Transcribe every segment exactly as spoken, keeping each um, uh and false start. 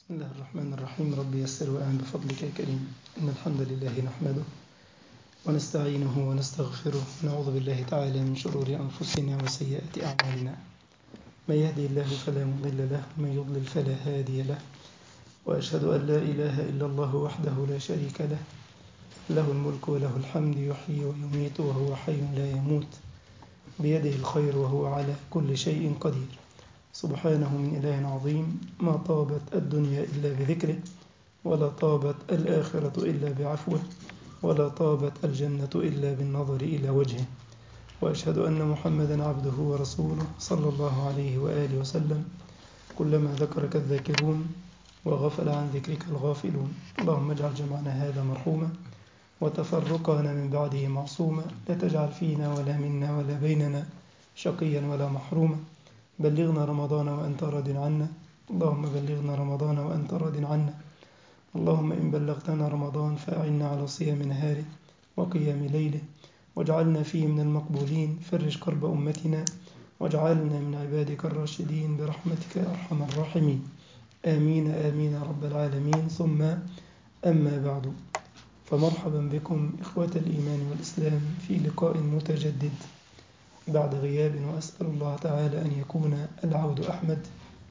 بسم الله الرحمن الرحيم. ربي يسر وأعن بفضلك يا كريم. إن الحمد لله نحمده ونستعينه ونستغفره ونعوذ بالله تعالى من شرور أنفسنا وسيئات أعمالنا. من يهدي الله فلا مضل له ومن يضلل فلا هادي له، وأشهد أن لا إله إلا الله وحده لا شريك له، له الملك وله الحمد، يحيي ويميت وهو حي لا يموت، بيده الخير وهو على كل شيء قدير. سبحانه من إله عظيم، ما طابت الدنيا إلا بذكره، ولا طابت الآخرة إلا بعفوه، ولا طابت الجنة إلا بالنظر إلى وجهه. وأشهد أن محمدا عبده ورسوله صلى الله عليه وآله وسلم. كلما ذكرك الذاكرون وغفل عن ذكرك الغافلون. اللهم اجعل جمعنا هذا مرحوما وتفرقنا من بعده معصوما، لا تجعل فينا ولا منا ولا بيننا شقيا ولا محروما. بلغنا رمضان وأنت راض عنا، اللهم بلغنا رمضان وأنت راض عنا. اللهم إن بلغتنا رمضان فأعنا على صيام نهاره وقيام ليله، واجعلنا فيه من المقبولين. فرج كرب أمتنا واجعلنا من عبادك الراشدين برحمتك يا أرحم الراحمين. آمين آمين يا رب العالمين. ثم أما بعد، فمرحبا بكم إخوة الإيمان والإسلام في لقاء متجدد بعد غياب، وأسأل الله تعالى أن يكون العود أحمد.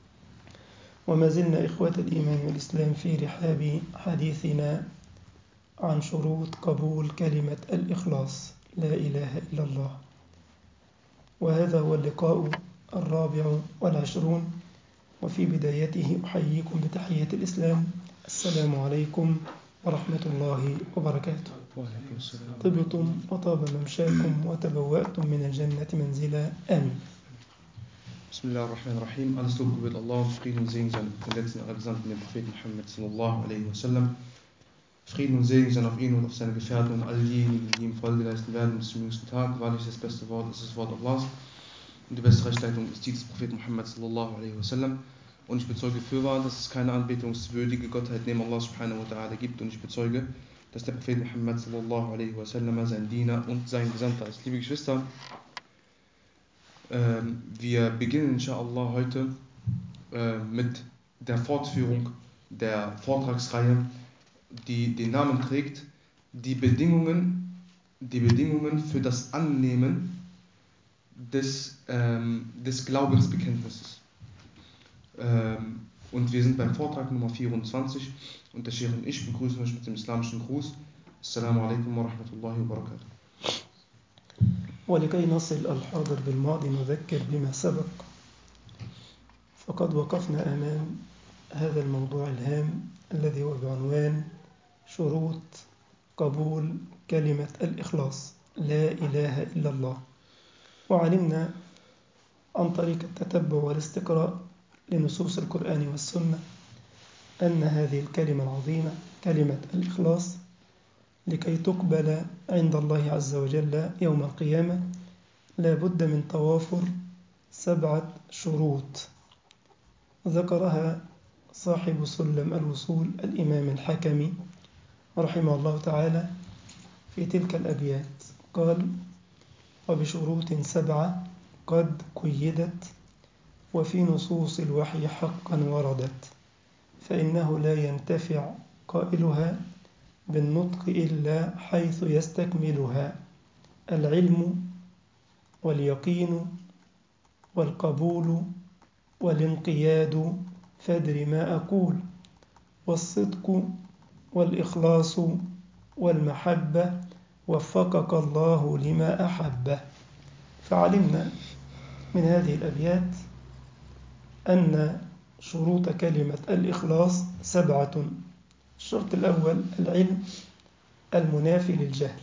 وما زلنا إخوة الإيمان والإسلام في رحاب حديثنا عن شروط قبول كلمة الإخلاص، لا إله إلا الله. وهذا هو اللقاء الرابع والعشرون، وفي بدايته أحييكم بتحية الإسلام. السلام عليكم ورحمة الله وبركاته. طبتم وطاب ممشاكم وتبوأتم من الجنة منزلا. آمين. Bismillah ar-Rahman ar-Rahim. Alles Lob gebührt Allah, Frieden und Segen sein auf den letzten Allergesandten, den Propheten Muhammad sallallahu alaihi wasallam. Frieden und Segen sein auf ihn und auf seine Gefährten und all diejenigen, die ihm Folge leisten werden bis zum jüngsten Tag. Wahrlich das beste Wort ist das Wort Allahs und die beste Rechtsleitung ist die des Propheten Muhammad sallallahu alaihi wasallam. Und ich bezeuge fürwahr, dass es keine anbetungswürdige Gottheit neben Allah subhanahu wa ta'ala gibt, und ich bezeuge, dass der Prophet Muhammad sallallahu alaihi wasallam sein Diener und sein Gesandter ist. Liebe Geschwister, wir beginnen inshallah heute mit der Fortführung der Vortragsreihe, die den Namen trägt, die Bedingungen, die Bedingungen für das Annehmen des, ähm, des Glaubensbekenntnisses. Ähm, und wir sind beim Vortrag Nummer vierundzwanzig und der Sheikh und ich begrüßen euch mit dem islamischen Gruß. Assalamu alaikum wa rahmatullahi wa barakatuh. ولكي نصل الحاضر بالماضي نذكر بما سبق، فقد وقفنا أمام هذا الموضوع الهام الذي هو بعنوان شروط قبول كلمة الإخلاص، لا إله إلا الله. وعلمنا عن طريق التتبع والاستقراء لنصوص القرآن والسنة أن هذه الكلمة العظيمة كلمة الإخلاص لكي تقبل عند الله عز وجل يوم القيامة لا بد من توافر سبعة شروط ذكرها صاحب سلم الوصول الإمام الحكمي رحمه الله تعالى في تلك الأبيات. قال: وبشروط سبعة قد قيدت وفي نصوص الوحي حقا وردت، فإنه لا ينتفع قائلها بالنطق إلا حيث يستكملها: العلم واليقين والقبول والانقياد، فادر ما أقول، والصدق والإخلاص والمحبة، وفقك الله لما أحبه. فعلمنا من هذه الأبيات أن شروط كلمة الإخلاص سبعة. الشرط الأول العلم المنافي للجهل.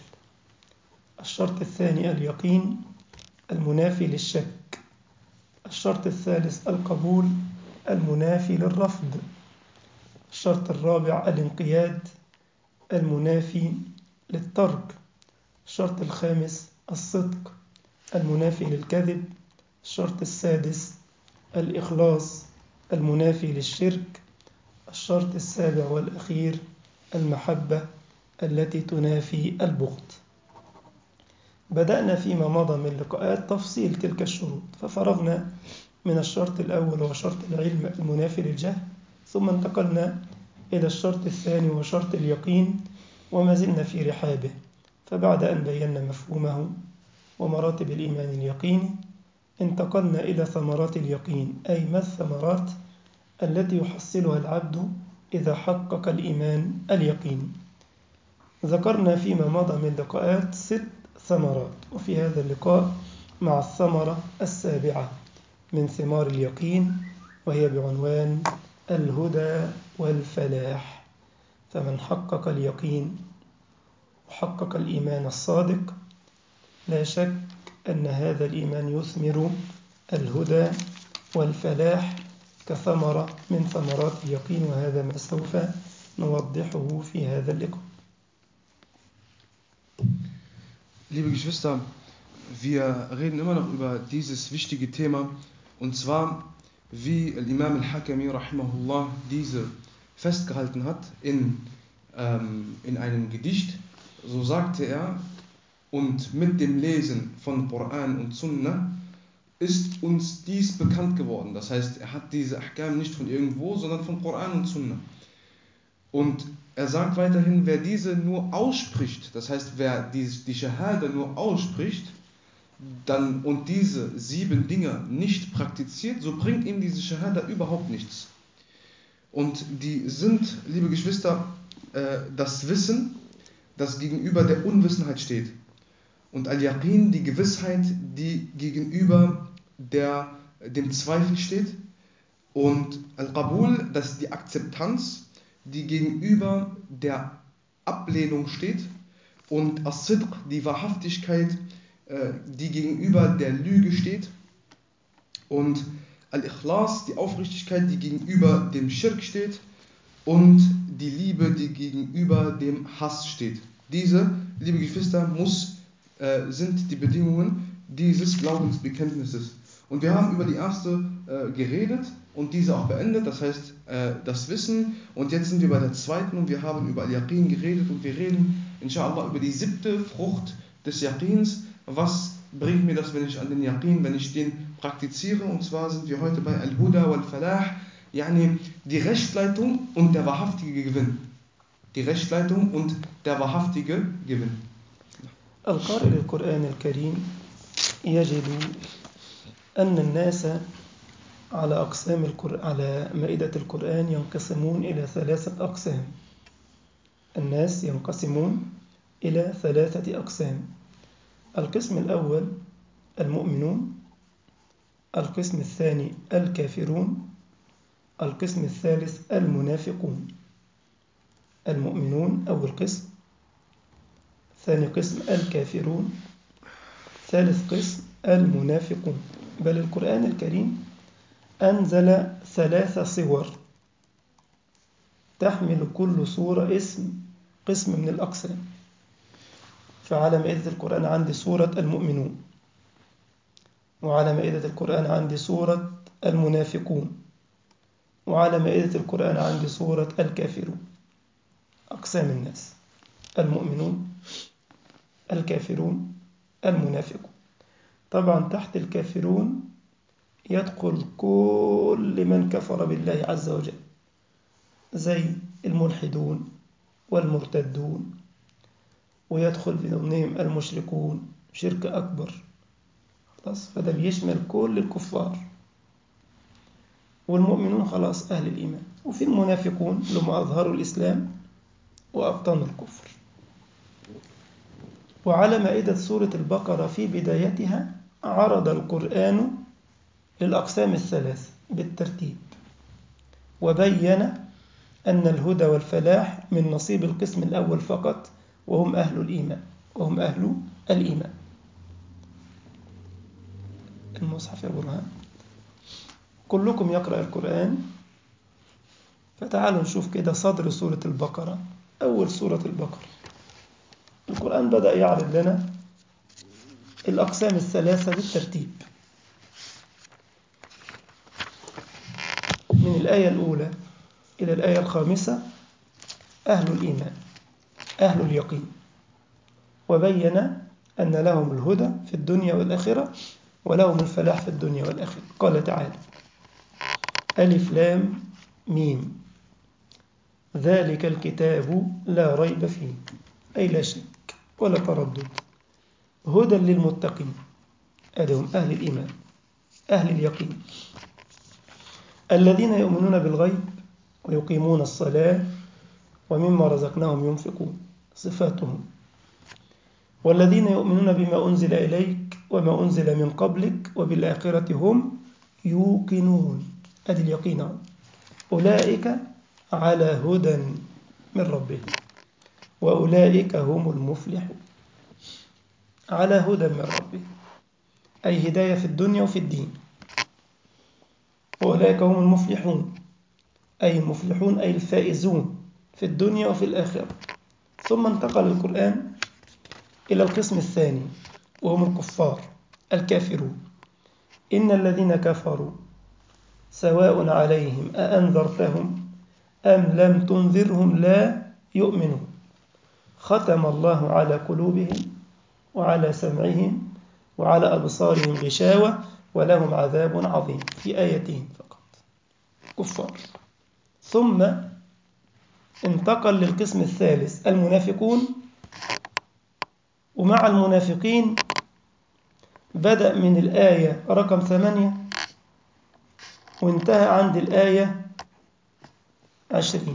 الشرط الثاني اليقين المنافي للشك. الشرط الثالث القبول المنافي للرفض. الشرط الرابع الانقياد المنافي للترك. الشرط الخامس الصدق المنافي للكذب. الشرط السادس الإخلاص المنافي للشرك. الشرط السابع والأخير المحبة التي تنافي البغض. بدأنا فيما مضى من لقاءات تفصيل تلك الشروط، ففرغنا من الشرط الأول وهو شرط العلم المنافي للجهل، ثم انتقلنا إلى الشرط الثاني وشرط اليقين، وما زلنا في رحابه. فبعد أن بينا مفهومه ومراتب الإيمان اليقيني، انتقلنا إلى ثمرات اليقين، أي ما الثمرات التي يحصلها العبد إذا حقق الإيمان اليقيني. ذكرنا فيما مضى من لقاءات ست ثمرات، وفي هذا اللقاء مع الثمرة السابعة من ثمار اليقين، وهي بعنوان الهدى والفلاح. فمن حقق اليقين وحقق الإيمان الصادق لا شك أن هذا الإيمان يثمر الهدى والفلاح كثمرة من ثمرات اليقين، وهذا ما سوف نوضحه في هذا اللقاء. Liebe Geschwister, wir reden immer noch über dieses wichtige Thema, und zwar, wie Imam al-Hakami rahimahullah diese festgehalten hat in, ähm, in einem Gedicht. So sagte er: Und mit dem Lesen von Koran und Sunnah ist uns dies bekannt geworden. Das heißt, er hat diese Ahkam nicht von irgendwo, sondern von Koran und Sunnah. Und er sagt weiterhin, wer diese nur ausspricht, das heißt, wer die, die Shahada nur ausspricht dann, und diese sieben Dinge nicht praktiziert, so bringt ihm diese Shahada überhaupt nichts. Und die sind, liebe Geschwister, äh, das Wissen, das gegenüber der Unwissenheit steht. Und Al-Yaqin, die Gewissheit, die gegenüber der, dem Zweifel steht. Und Al-Qabul, das ist die Akzeptanz, die gegenüber der Ablehnung steht. Und As-Sidq, die Wahrhaftigkeit, die gegenüber der Lüge steht. Und Al-Ikhlas, die Aufrichtigkeit, die gegenüber dem Schirk steht. Und die Liebe, die gegenüber dem Hass steht. Diese, liebe Geschwister, muss, äh, sind die Bedingungen dieses Glaubensbekenntnisses. Und wir haben über die erste äh, geredet und diese auch beendet, das heißt äh, das Wissen. Und jetzt sind wir bei der zweiten und wir haben über Al-Yaqin geredet und wir reden inshallah über die siebte Frucht des Yaqins. Was bringt mir das, wenn ich an den Yaqin, wenn ich den praktiziere? Und zwar sind wir heute bei Al-Huda wal-Falah, yani die Rechtsleitung und der wahrhaftige Gewinn. Die Rechtsleitung und der wahrhaftige Gewinn. القارئ للقرآن الكريم يجد أن الناس على أقسام القرآن على مائدة القرآن ينقسمون إلى ثلاثة أقسام. الناس ينقسمون إلى ثلاثة أقسام. القسم الأول المؤمنون، القسم الثاني الكافرون، القسم الثالث المنافقون. المؤمنون أول قسم، ثاني قسم الكافرون، ثالث قسم المنافقون. بل القرآن الكريم أنزل ثلاث صور تحمل كل صورة اسم قسم من الأقسام. فعلى مائدة القرآن عندي سورة المؤمنون، وعلى مائدة القرآن عندي سورة المنافقون، وعلى مائدة القرآن عندي سورة الكافرون. أقسام الناس: المؤمنون، الكافرون، المنافقون. طبعا تحت الكافرون يدخل كل من كفر بالله عز وجل، زي الملحدون والمرتدون، ويدخل في ضمنهم المشركون شرك أكبر. خلاص، فده بيشمل كل الكفار. والمؤمنون خلاص أهل الإيمان. وفي المنافقون لما أظهروا الإسلام وأبطنوا الكفر. وعلى مائدة سورة البقرة في بدايتها عرض القرآن للأقسام الثلاث بالترتيب، وبين أن الهدى والفلاح من نصيب القسم الأول فقط، وهم أهل الإيمان وهم أهل الإيمان. المصحف يا برهان، كلكم يقرأ القرآن، فتعالوا نشوف كده صدر سورة البقرة. أول سورة البقرة القرآن بدأ يعرض لنا الأقسام الثلاثة بالترتيب من الآية الأولى إلى الآية الخامسة. أهل الإيمان، أهل اليقين، وبين أن لهم الهدى في الدنيا والآخرة ولهم الفلاح في الدنيا والآخرة. قال تعالى: ألف لام ميم ذلك الكتاب لا ريب فيه، أي لا شك ولا تردد، هدى للمتقين، أدهم أهل الإيمان أهل اليقين، الذين يؤمنون بالغيب ويقيمون الصلاة ومما رزقناهم ينفقون، صفاتهم. والذين يؤمنون بما أنزل إليك وما أنزل من قبلك وبالآخرة هم يوقنون، أدي اليقين، أولئك على هدى من ربهم وأولئك هم المفلحون. على هدى من ربهم أي هداية في الدنيا وفي الدين، وأولئك هم المفلحون أي المفلحون أي الفائزون في الدنيا وفي الآخرة. ثم انتقل القرآن إلى القسم الثاني وهم الكفار الكافرون. إن الذين كفروا سواء عليهم أأنذرتهم أم لم تنذرهم لا يؤمنون، ختم الله على قلوبهم وعلى سمعهم وعلى أبصارهم غشاوة ولهم عذاب عظيم، في آيتين فقط كفار. ثم انتقل للقسم الثالث المنافقون، ومع المنافقين بدأ من الآية رقم ثمانية وانتهى عند الآية عشرين،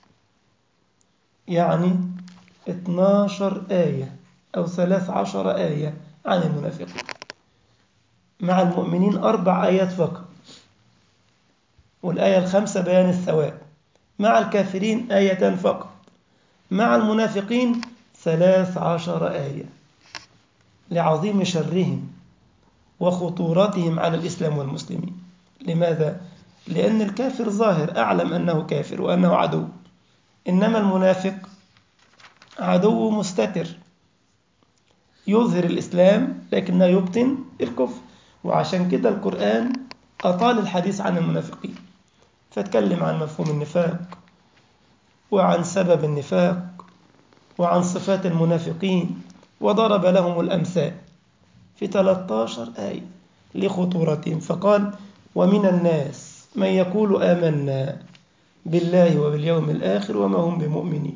يعني اثناشر آية أو ثلاث عشر آية عن المنافقين. مع المؤمنين أربع آيات فقط، والآية الخامسة بيان الثواب. مع الكافرين آيتان فقط. مع المنافقين ثلاث عشر آية لعظيم شرهم وخطورتهم على الإسلام والمسلمين. لماذا؟ لأن الكافر ظاهر أعلم أنه كافر وأنه عدو، إنما المنافق عدو مستتر يظهر الإسلام لكنه يبطن الكفر. وعشان كده القرآن أطال الحديث عن المنافقين، فاتكلم عن مفهوم النفاق وعن سبب النفاق وعن صفات المنافقين وضرب لهم الأمثال في ثلاثة عشر آية لخطورتهم. فقال ومن الناس من يقول آمنا بالله وباليوم الآخر وما هم بمؤمنين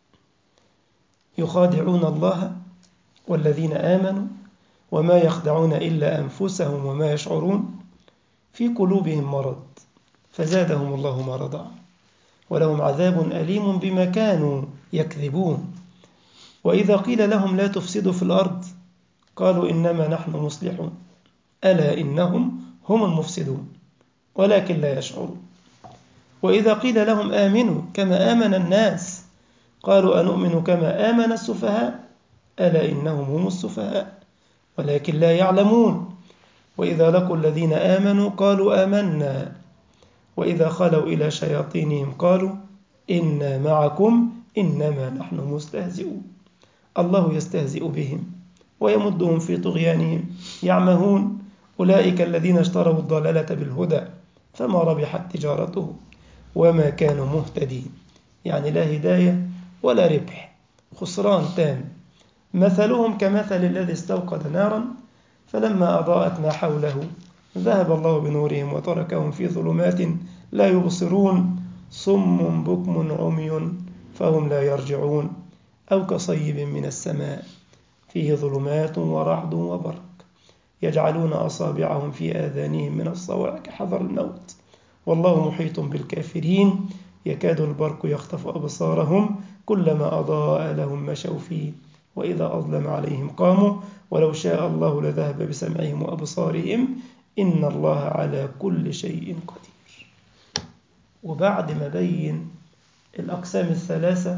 يخادعون الله والذين آمنوا وما يخدعون إلا أنفسهم وما يشعرون في قلوبهم مرض فزادهم الله مرضا ولهم عذاب أليم بما كانوا يكذبون. وإذا قيل لهم لا تفسدوا في الأرض قالوا إنما نحن مصلحون ألا إنهم هم المفسدون ولكن لا يشعرون. وإذا قيل لهم آمنوا كما آمن الناس قالوا أنؤمن كما آمن السفهاء ألا إنهم هم السفهاء ولكن لا يعلمون. وإذا لقوا الذين آمنوا قالوا آمنا وإذا خلوا إلى شياطينهم قالوا إنا معكم إنما نحن مستهزئون. الله يستهزئ بهم ويمدهم في طغيانهم يعمهون. أولئك الذين اشتروا الضلالة بالهدى فما ربحت تجارتهم وما كانوا مهتدين، يعني لا هداية ولا ربح، خسران تام. مثلهم كمثل الذي استوقد نارا فلما أضاءت ما حوله ذهب الله بنورهم وتركهم في ظلمات لا يبصرون صم بكم عمي فهم لا يرجعون أو كصيب من السماء فيه ظلمات ورعد وبرق يجعلون أصابعهم في آذانهم من الصواعق حذر الموت والله محيط بالكافرين يكاد البرق يخطف أبصارهم كلما أضاء لهم مشوا فيه وإذا أظلم عليهم قاموا ولو شاء الله لذهب بسمعهم وأبصارهم إن الله على كل شيء قدير. وبعد ما بين الأقسام الثلاثة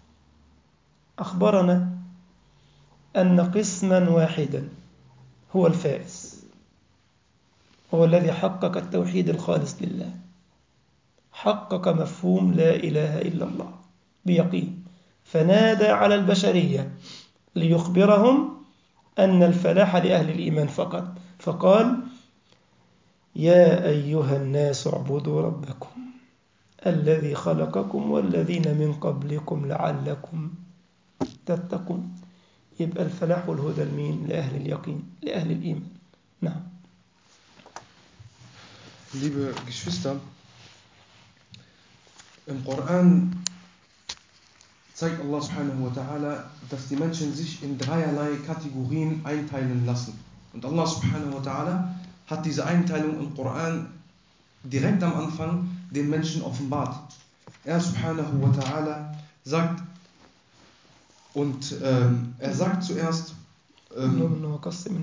أخبرنا أن قسما واحدا هو الفائز، هو الذي حقق التوحيد الخالص لله، حقق مفهوم لا إله إلا الله بيقين، فنادى على البشرية ليخبرهم أن الفلاح لأهل الإيمان فقط، فقال يا أيها الناس اعبدوا ربكم الذي خلقكم والذين من قبلكم لعلكم تتقون. يبقى الفلاح والهدى لمين؟ لأهل اليقين، لأهل الإيمان. نعم. Liebe Geschwister, Im Koran zeigt Allah subhanahu wa ta'ala, dass die Menschen sich in dreierlei Kategorien einteilen lassen. Und Allah subhanahu wa ta'ala hat diese Einteilung im Koran direkt am Anfang den Menschen offenbart. Er subhanahu wa ta'ala sagt, und ähm, er sagt zuerst, ähm,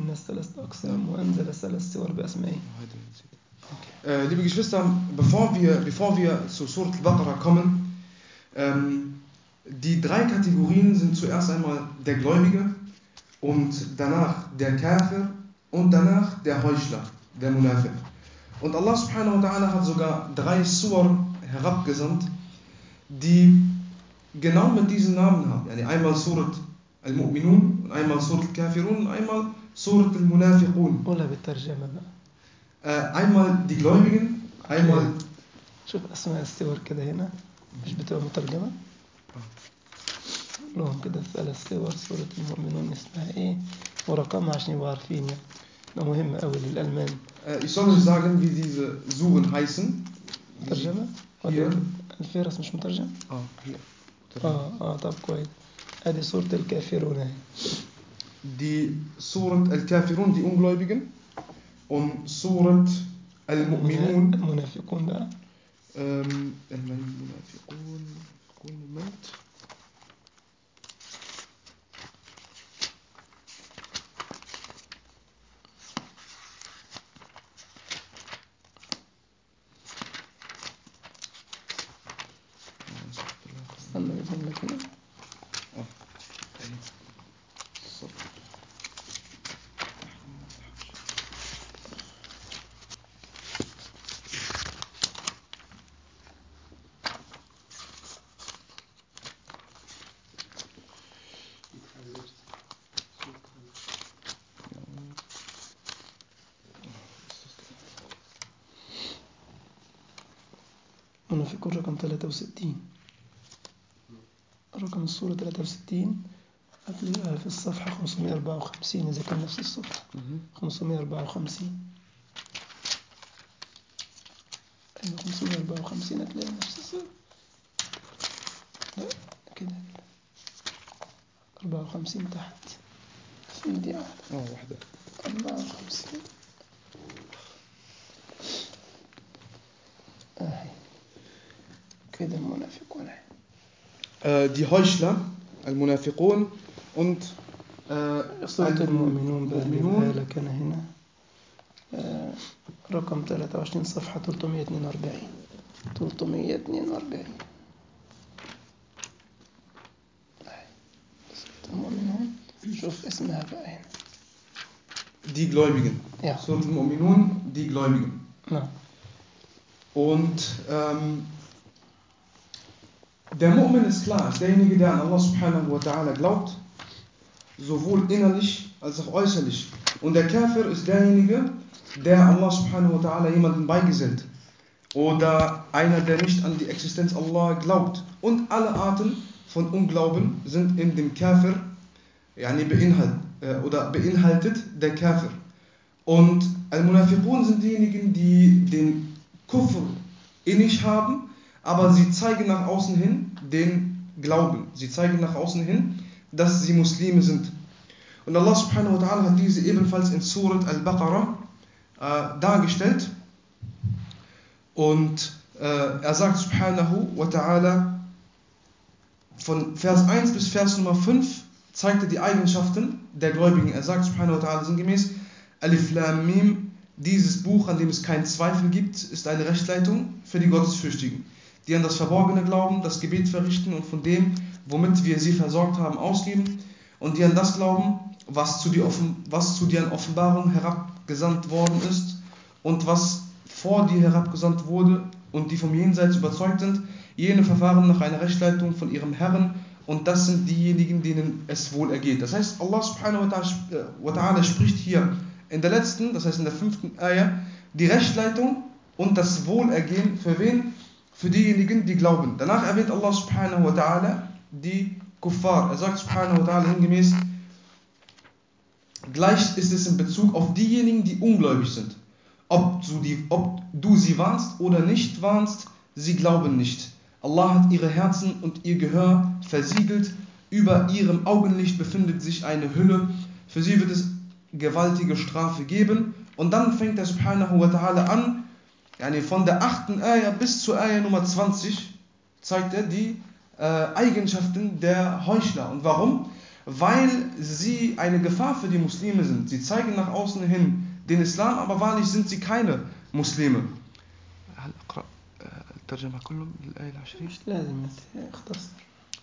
äh, liebe Geschwister, bevor wir, bevor wir zu Surat al-Baqarah kommen, ähm, die drei Kategorien sind zuerst einmal der Gläubige und danach der Kafir und danach der Heuchler, der Munafiq. Und Allah subhanahu wa ta'ala hat sogar drei Surah herabgesandt, die genau mit diesen Namen haben. Yani einmal Surat al-Mu'minun, und einmal Surat al-Kafirun und einmal Surat al-Munafiqun. Äh, einmal die Gläubigen, einmal... شوف أسماء السور كده هنا مش بتبقى مترجمة لهم كده ثلاث سور سورة المؤمنون اسمها إيه ورقمها عشان يبقوا عارفين يعني ده مهم أوي للألمان. äh, Ich soll euch sagen, wie diese Suren heißen. مترجمة؟ Hier. الفهرس مش مترجم؟ Ah, hier. آه آه طب كويس. هذه سورة الكافرون هي. Die Surat al-Kafirun, die Ungläubigen, und Surat al-Mu'minun. المنافقون بقى. Ähm, المنافقون. Moment. استنى بسم لك هنا. منافقون رقم ثلاثة وستين. رقم السورة ثلاثة وستين هتلاقيها في الصفحة خمسمائة وأربعة وخمسين إذا كان نفس الصفحة. خمسمائة وأربعة وخمسين. أيوة خمسمائة وأربعة وخمسين هتلاقيها نفس الصفحة. لا كده أربعة وخمسين تحت. في دي واحدة. اه واحدة. أربعة وخمسين. آه. كده المنافقون. Die Heuchler, Al-Munafiqun und äh, سورة المؤمنون المؤمنون. بقى كان هنا آه رقم ثلاثة وعشرين صفحة ثلاثمائة واثنين وأربعين. ثلاثمائة واثنين وأربعين. سورة المؤمنون شوف اسمها بقى هنا. Die Gläubigen. Ja. Surat al-Mu'minun, die Gläubigen. Ja. Und ähm, der Mu'min ist klar, ist derjenige, der an Allah subhanahu wa ta'ala glaubt, sowohl innerlich als auch äußerlich. Und der Kafir ist derjenige, der Allah subhanahu wa ta'ala jemanden beigesellt. Oder einer, der nicht an die Existenz Allah glaubt. Und alle Arten von Unglauben sind in dem Kafir yani beinhalt, äh, oder beinhaltet der Kafir. Und Al-Munafiqun sind diejenigen, die den Kufr innig haben, aber sie zeigen nach außen hin den Glauben. Sie zeigen nach außen hin, dass sie Muslime sind. Und Allah subhanahu wa ta'ala hat diese ebenfalls in Surat al-Baqarah äh, dargestellt. Und äh, er sagt subhanahu wa ta'ala, von Vers eins bis Vers Nummer fünf zeigt er die Eigenschaften der Gläubigen. Er sagt subhanahu wa ta'ala sinngemäß, Alif Lam Mim, dieses Buch, an dem es keinen Zweifel gibt, ist eine Rechtleitung für die Gottesfürchtigen, die an das Verborgene glauben, das Gebet verrichten und von dem, womit wir sie versorgt haben, ausgeben, und die an das glauben, was zu dir, offen, was zu dir an Offenbarung herabgesandt worden ist und was vor dir herabgesandt wurde, und die vom Jenseits überzeugt sind, jene verfahren nach einer Rechtleitung von ihrem Herrn, und das sind diejenigen, denen es wohl ergeht. Das heißt, Allah subhanahu wa ta'ala spricht hier in der letzten, das heißt in der fünften Ayah, die Rechtleitung und das Wohlergehen für wen? Für diejenigen, die glauben. Danach erwähnt Allah subhanahu wa ta'ala die Kuffar. Er sagt subhanahu wa ta'ala hingemäß, gleich ist es in Bezug auf diejenigen, die ungläubig sind. Ob du, die, ob du sie warnst oder nicht warnst, sie glauben nicht. Allah hat ihre Herzen und ihr Gehör versiegelt. Über ihrem Augenlicht befindet sich eine Hülle. Für sie wird es gewaltige Strafe geben. Und dann fängt er subhanahu wa ta'ala an, yani von der achten Ayah bis zur Ayah Nummer zwanzig, zeigt er die äh, Eigenschaften der Heuchler. Und warum? Weil sie eine Gefahr für die Muslime sind. Sie zeigen nach außen hin den Islam, aber wahrlich sind sie keine Muslime. الترجمة كله للآية العشرين مش لازم اختصر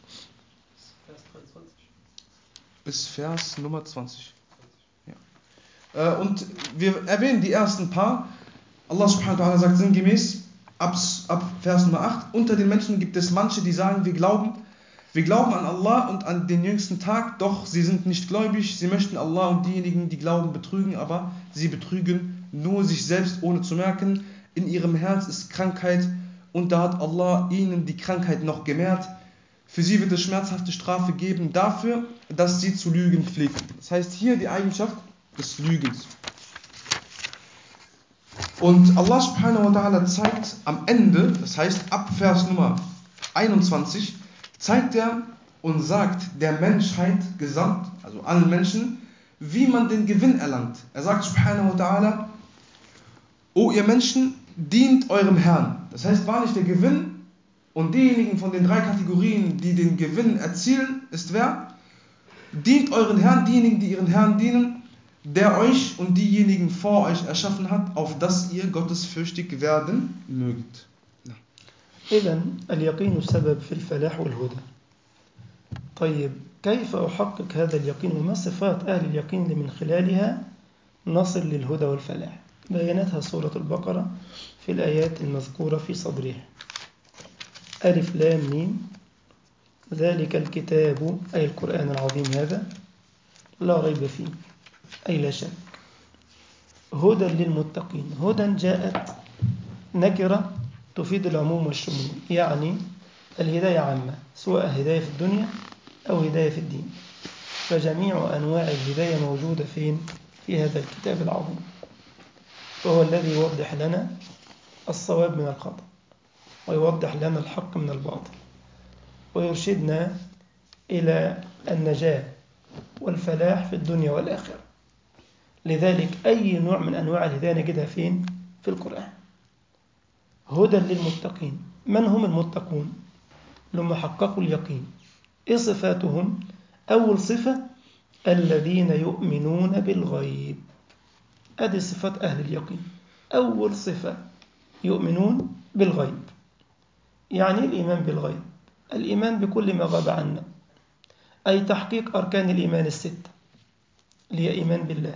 bis Vers Nummer zwanzig. Ja. Und wir erwähnen die ersten paar. Allah subhanahu wa ta'ala sagt sinngemäß ab, ab Vers Nummer acht: Unter den Menschen gibt es manche, die sagen, wir glauben, wir glauben an Allah und an den jüngsten Tag, doch sie sind nicht gläubig, sie möchten Allah und diejenigen, die glauben, betrügen, aber sie betrügen nur sich selbst, ohne zu merken. In ihrem Herz ist Krankheit und da hat Allah ihnen die Krankheit noch gemehrt. Für sie wird es schmerzhafte Strafe geben dafür, dass sie zu lügen pflegten. Das heißt hier die Eigenschaft des Lügens. Und Allah subhanahu wa ta'ala zeigt am Ende, das heißt ab Vers Nummer einundzwanzig, zeigt er und sagt der Menschheit gesamt, also allen Menschen, wie man den Gewinn erlangt. Er sagt subhanahu wa ta'ala: O ihr Menschen, dient eurem Herrn. Das heißt wahrlich der Gewinn und diejenigen von den drei Kategorien, die den Gewinn erzielen, ist wer? Dient euren Herrn, diejenigen, die ihren Herrn dienen, der euch und diejenigen vor euch erschaffen hat, auf dass ihr gottesfürchtig werden mögt. إذن اليقين السبب في الفلاح والهدى. طيب كيف أحقق هذا اليقين وما صفات أهل اليقين اللي من خلالها نصل للهدى والفلاح؟ بينتها سورة البقرة في الآيات المذكورة في صدرها. ألف لام ميم ذلك الكتاب أي القرآن العظيم هذا لا ريب فيه أي لا شك هدى للمتقين. هدى جاءت نكرة تفيد العموم والشمول، يعني الهداية عامة سواء هداية في الدنيا أو هداية في الدين، فجميع أنواع الهداية موجودة فين؟ في هذا الكتاب العظيم، وهو الذي يوضح لنا الصواب من الخطأ ويوضح لنا الحق من الباطل ويرشدنا إلى النجاة والفلاح في الدنيا والآخرة. لذلك أي نوع من أنواع الهداية نجدها فين؟ في القرآن. هدى للمتقين. من هم المتقون؟ لما حققوا اليقين. إيه صفاتهم؟ أول صفة الذين يؤمنون بالغيب. هذه صفات أهل اليقين. أول صفة يؤمنون بالغيب. يعني الإيمان بالغيب الإيمان بكل ما غاب عنا، أي تحقيق أركان الإيمان الستة، اللي هي إيمان بالله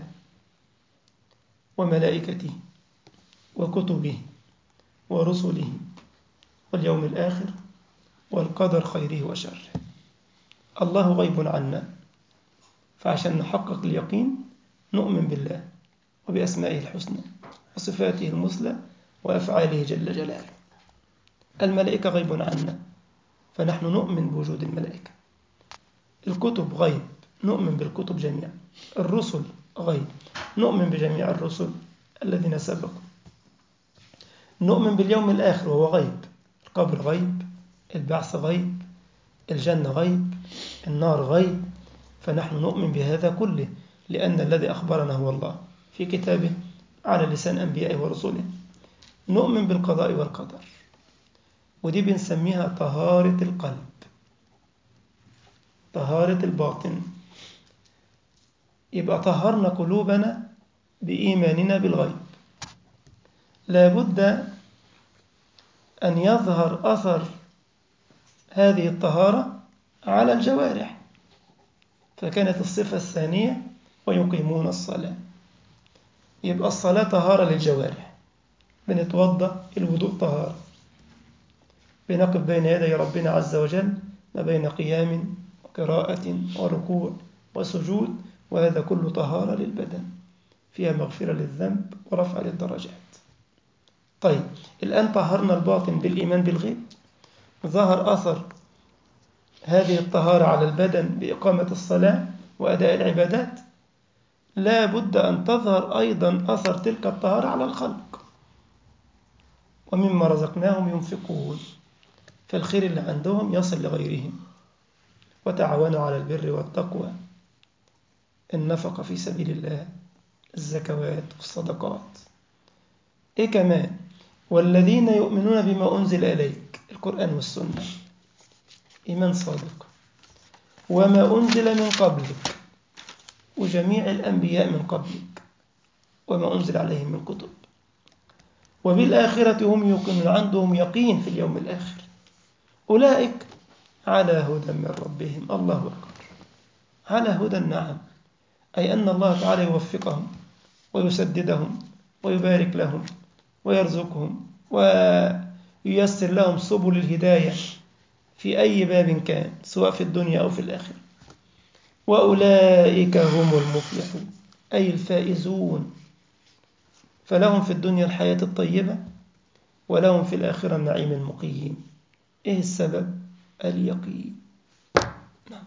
وملائكته وكتبه ورسله واليوم الآخر والقدر خيره وشره. الله غيب عنا، فعشان نحقق اليقين نؤمن بالله وبأسمائه الحسنى وصفاته المثلى وأفعاله جل جلاله. الملائكة غيب عنا، فنحن نؤمن بوجود الملائكة. الكتب غيب، نؤمن بالكتب جميعا. الرسل غيب، نؤمن بجميع الرسل الذين سبقوا. نؤمن باليوم الآخر وهو غيب. القبر غيب، البعث غيب، الجنة غيب، النار غيب، فنحن نؤمن بهذا كله لأن الذي أخبرنا هو الله في كتابه على لسان أنبيائه ورسله. نؤمن بالقضاء والقدر، ودي بنسميها طهارة القلب، طهارة الباطن. يبقى طهرنا قلوبنا بإيماننا بالغيب. لابد أن يظهر أثر هذه الطهارة على الجوارح، فكانت الصفة الثانية ويقيمون الصلاة. يبقى الصلاة طهارة للجوارح، بنتوضأ، الوضوء طهارة، بنقف بين يدي ربنا عز وجل ما بين قيام وقراءة وركوع وسجود، وهذا كله طهارة للبدن فيها مغفرة للذنب ورفع للدرجات. طيب الآن طهرنا الباطن بالإيمان بالغيب، ظهر أثر هذه الطهارة على البدن بإقامة الصلاة وأداء العبادات. لا بد أن تظهر أيضا أثر تلك الطهارة على الخلق. ومما رزقناهم ينفقون، فالخير اللي عندهم يصل لغيرهم. وتعاونوا على البر والتقوى، النفقة في سبيل الله، الزكوات والصدقات. إيه كمان؟ والذين يؤمنون بما أنزل إليك، القرآن والسنة، إيمان صادق، وما أنزل من قبلك، وجميع الأنبياء من قبلك، وما أنزل عليهم من كتب، وبالآخرة هم يوقنون، عندهم يقين في اليوم الآخر. أولئك على هدى من ربهم. الله أكبر. على هدى، نعم، أي أن الله تعالى يوفقهم ويسددهم ويبارك لهم ويرزقهم وييسر لهم سبل الهداية في أي باب كان، سواء في الدنيا أو في الآخرة. وأولئك هم المفلحون، أي الفائزون، فلهم في الدنيا الحياة الطيبة ولهم في الآخرة النعيم المقيم. إيه السبب؟ اليقين. نعم.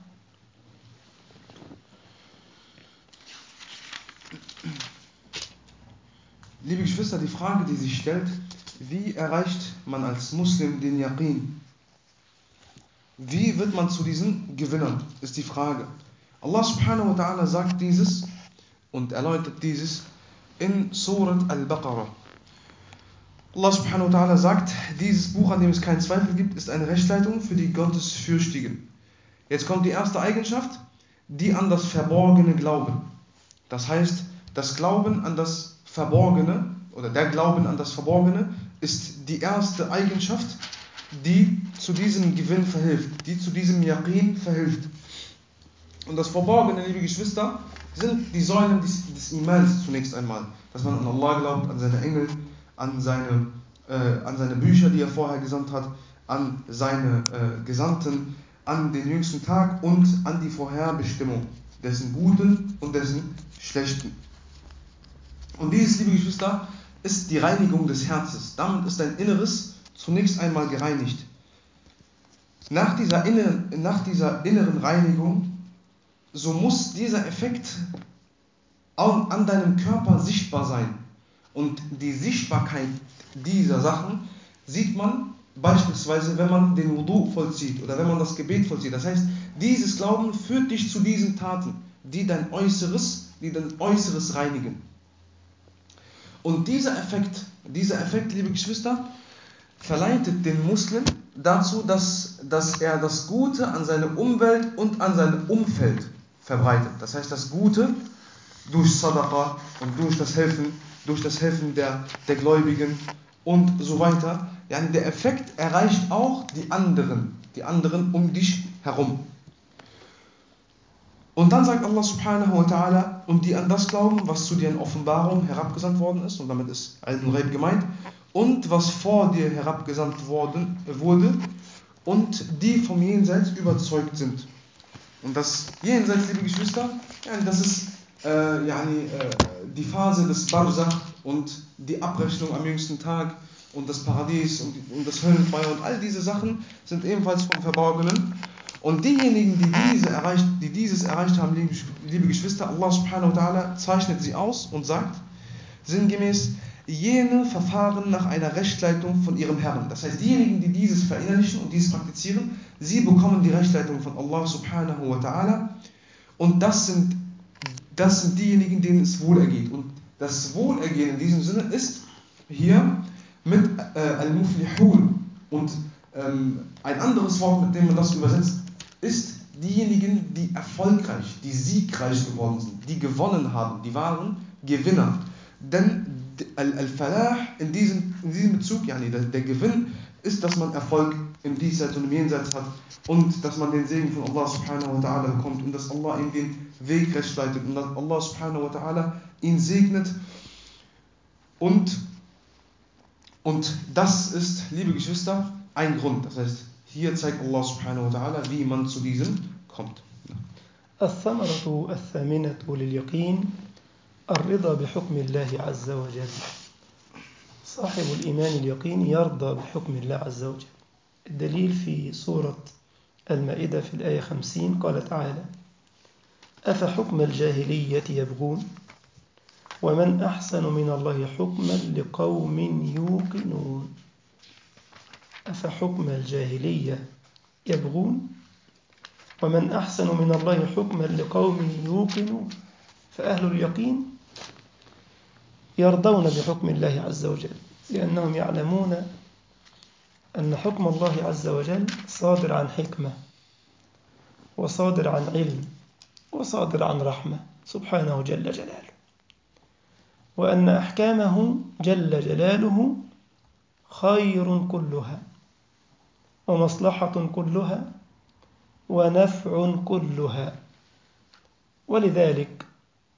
Liebe Geschwister, die Frage, die sich stellt, wie erreicht man als Muslim den Yaqin? Wie wird man zu diesen Gewinnern, ist die Frage. Allah subhanahu wa ta'ala sagt dieses und erläutert dieses in Surat Al-Baqarah. Allah subhanahu wa ta'ala sagt, dieses Buch, an dem es keinen Zweifel gibt, ist eine Rechtsleitung für die Gottesfürchtigen. Jetzt kommt die erste Eigenschaft, die an das Verborgene glauben. Das heißt, das Glauben an das Verborgene oder der Glauben an das Verborgene ist die erste Eigenschaft, die zu diesem Gewinn verhilft, die zu diesem Yaqin verhilft. Und das Verborgene, liebe Geschwister, sind die Säulen des, des Imans zunächst einmal. Dass man an Allah glaubt, an seine Engel, an seine, äh, an seine Bücher, die er vorher gesandt hat, an seine äh, Gesandten, an den jüngsten Tag und an die Vorherbestimmung dessen Guten und dessen Schlechten. Und dieses, liebe Geschwister, ist die Reinigung des Herzens. Damit ist dein Inneres zunächst einmal gereinigt. Nach dieser inneren, nach dieser inneren Reinigung, so muss dieser Effekt auch an deinem Körper sichtbar sein. Und die Sichtbarkeit dieser Sachen sieht man beispielsweise, wenn man den Wudu vollzieht oder wenn man das Gebet vollzieht. Das heißt, dieses Glauben führt dich zu diesen Taten, die dein Äußeres, die dein Äußeres reinigen. Und dieser Effekt, dieser Effekt, liebe Geschwister, verleitet den Muslim dazu, dass, dass er das Gute an seine Umwelt und an sein Umfeld verbreitet. Das heißt, das Gute durch Sadaqa und durch das Helfen, durch das Helfen der, der Gläubigen und so weiter. Ja, der Effekt erreicht auch die anderen, die anderen um dich herum. Und dann sagt Allah subhanahu wa ta'ala, und die an das glauben, was zu dir in Offenbarung herabgesandt worden ist, und damit ist Al-Ghaib gemeint, und was vor dir herabgesandt worden, wurde, und die vom Jenseits überzeugt sind. Und das Jenseits, liebe Geschwister, ja, das ist äh, yani, äh, die Phase des Barzakh und die Abrechnung am jüngsten Tag und das Paradies und, und das Höllenfeuer und all diese Sachen sind ebenfalls vom Verborgenen. Und diejenigen, die, diese erreicht, die dieses erreicht haben, liebe, liebe Geschwister, Allah subhanahu wa ta'ala zeichnet sie aus und sagt, sinngemäß, jene verfahren nach einer Rechtleitung von ihrem Herrn. Das heißt, diejenigen, die dieses verinnerlichen und dieses praktizieren, sie bekommen die Rechtleitung von Allah subhanahu wa ta'ala. Und das sind, das sind diejenigen, denen es wohlergeht. Und das Wohlergehen in diesem Sinne ist hier mit äh, Al-Muflihun. Und ähm, ein anderes Wort, mit dem man das übersetzt, ist diejenigen, die erfolgreich, die siegreich geworden sind, die gewonnen haben, die waren Gewinner. Denn Al-Falah in diesem, in diesem Bezug, yani der, der Gewinn, ist, dass man Erfolg im Diesseits und im Jenseits hat und dass man den Segen von Allah subhanahu wa ta'ala bekommt und dass Allah ihm den Weg recht leitet und dass Allah subhanahu wa ta'ala ihn segnet. Und, und das ist, liebe Geschwister, ein Grund. Das heißt, hier zeigt Allah subhanahu wa ta'ala, wie man zu diesem kommt. الثمرة الثامنة لليقين الرضا بحكم الله عز وجل. صاحب الإيمان اليقين يرضى بحكم الله عز وجل. الدليل في سورة المائدة في الآية خمسين قال تعالى: أفحكم الجاهلية يبغون ومن أحسن من الله حكما لقوم يوقنون. أفحكم الجاهلية يبغون ومن أحسن من الله حكما لقوم يوقنون. فأهل اليقين يرضون بحكم الله عز وجل لأنهم يعلمون أن حكم الله عز وجل صادر عن حكمة وصادر عن علم وصادر عن رحمة سبحانه جل جلاله، وأن أحكامه جل جلاله خير كلها ومصلحة كلها ونفع كلها. ولذلك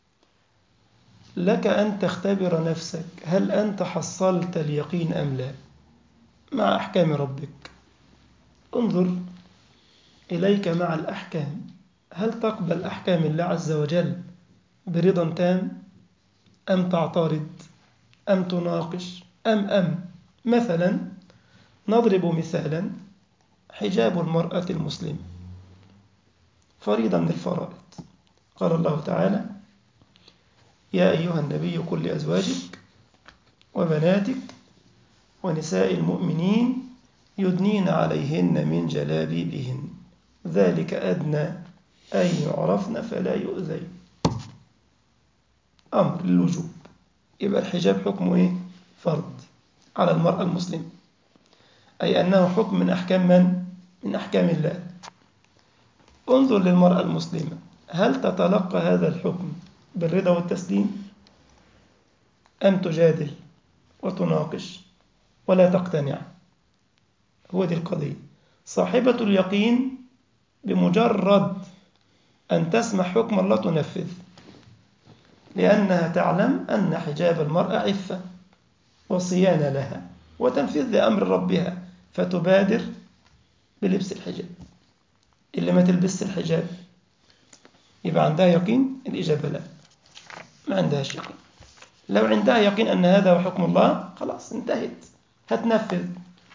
لك أن تختبر نفسك هل أنت حصلت اليقين أم لا مع أحكام ربك. انظر إليك مع الأحكام، هل تقبل أحكام الله عز وجل برضا تام أم تعترض أم تناقش أم أم مثلا نضرب مثالا حجاب المرأة المسلمة فريضة من الفرائض. قال الله تعالى يا أيها النبي قل لأزواجك وبناتك ونساء المؤمنين يدنين عليهن من جلابيبهن ذلك أدنى أن يعرفن فلا يؤذين. أمر للوجوب، يبقى الحجاب حكمه إيه؟ فرض على المرأة المسلمة، أي أنه حكم من أحكام من؟ من أحكام الله. انظر للمرأة المسلمة، هل تتلقى هذا الحكم بالرضا والتسليم أم تجادل وتناقش ولا تقتنع؟ هو دي القضية. صاحبة اليقين بمجرد أن تسمع حكم الله تنفذ، لأنها تعلم أن حجاب المرأة عفة وصيانة لها وتنفيذ لأمر ربها، فتبادر بلبس الحجاب. اللي ما تلبس الحجاب يبقى عندها يقين؟ الإجابة لا، ما عندهاش يقين. لو عندها يقين أن هذا هو حكم الله خلاص انتهت، هتنفذ.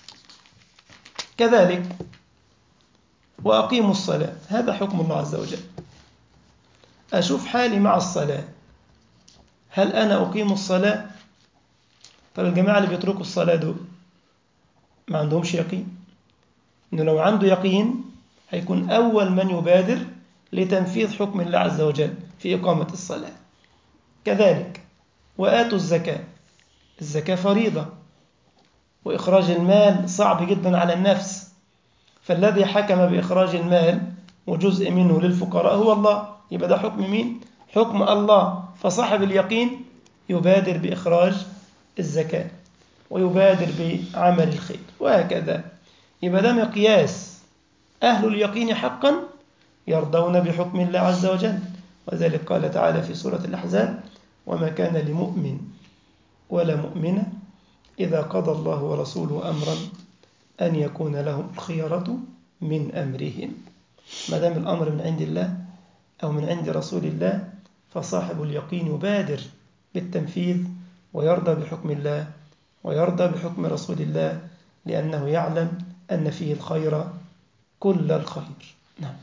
كذلك وأقيموا الصلاة، هذا حكم الله عز وجل. أشوف حالي مع الصلاة، هل أنا أقيم الصلاة؟ طب الجماعة اللي بيتركوا الصلاة دول ما عندهمش يقين، إنه لو عنده يقين هيكون أول من يبادر لتنفيذ حكم الله عز وجل في إقامة الصلاة. كذلك وآتوا الزكاة، الزكاة فريضة وإخراج المال صعب جدا على النفس، فالذي حكم بإخراج المال وجزء منه للفقراء هو الله، يبقى ده حكم مين؟ حكم الله. فصاحب اليقين يبادر بإخراج الزكاة ويبادر بعمل الخير وهكذا. يبقى ده مقياس، أهل اليقين حقا يرضون بحكم الله عز وجل. وذلك قال تعالى في سورة الأحزاب وما كان لمؤمن ولا مؤمنة إذا قضى الله ورسوله أمرا أن يكون لهم الخيرة من أمرهم. ما دام الأمر من عند الله أو من عند رسول الله فصاحب اليقين يبادر بالتنفيذ ويرضى بحكم الله ويرضى بحكم رسول الله، لأنه يعلم أن فيه الخير كل الخير. نعم.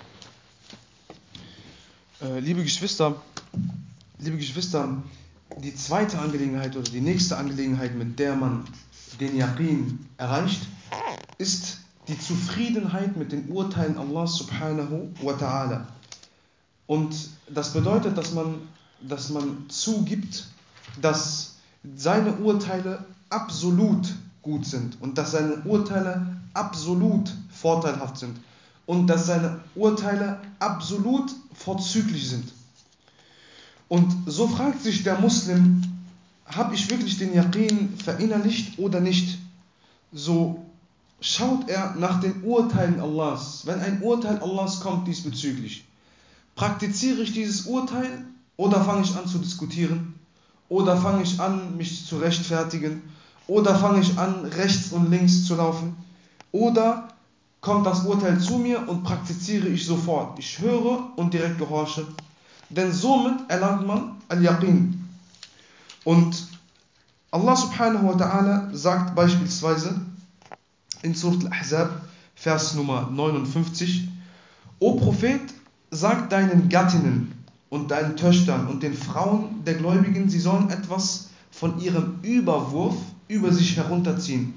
Äh, liebe Geschwister, liebe Geschwister, die zweite Angelegenheit oder die nächste Angelegenheit, mit der man den Yaqin erreicht, ist die Zufriedenheit mit den Urteilen Allah subhanahu wa ta'ala. Und das bedeutet, dass man, dass man zugibt, dass seine Urteile absolut gut sind und dass seine Urteile absolut vorteilhaft sind und dass seine Urteile absolut vorzüglich sind. Und so fragt sich der Muslim, habe ich wirklich den Yaqin verinnerlicht oder nicht? So schaut er nach den Urteilen Allahs. Wenn ein Urteil Allahs kommt diesbezüglich, praktiziere ich dieses Urteil oder fange ich an zu diskutieren? Oder fange ich an, mich zu rechtfertigen? Oder fange ich an, rechts und links zu laufen? Oder kommt das Urteil zu mir und praktiziere ich sofort? Ich höre und direkt gehorche. Denn somit erlangt man Al-Yaqin. Und Allah subhanahu wa ta'ala sagt beispielsweise in Surat Al-Ahzab, Vers Nummer neunundfünfzig: O Prophet, sag deinen Gattinnen und deinen Töchtern und den Frauen der Gläubigen, sie sollen etwas von ihrem Überwurf über sich herunterziehen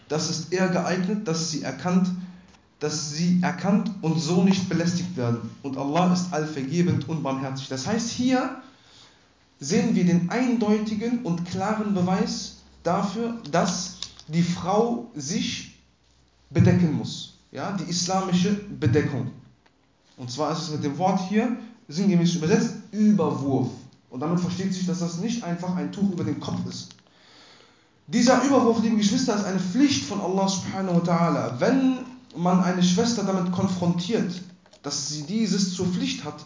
das ist eher geeignet, dass sie erkannt, dass sie erkannt und so nicht belästigt werden. Und Allah ist allvergebend und barmherzig. Das heißt, hier sehen wir den eindeutigen und klaren Beweis dafür, dass die Frau sich bedecken muss. Ja, die islamische Bedeckung. Und zwar ist es mit dem Wort hier sinngemäß übersetzt Überwurf. Und damit versteht sich, dass das nicht einfach ein Tuch über den Kopf ist. Dieser Überwurf, liebe Geschwister, ist eine Pflicht von Allah subhanahu wa ta'ala. Wenn man eine Schwester damit konfrontiert, dass sie dieses zur Pflicht hat,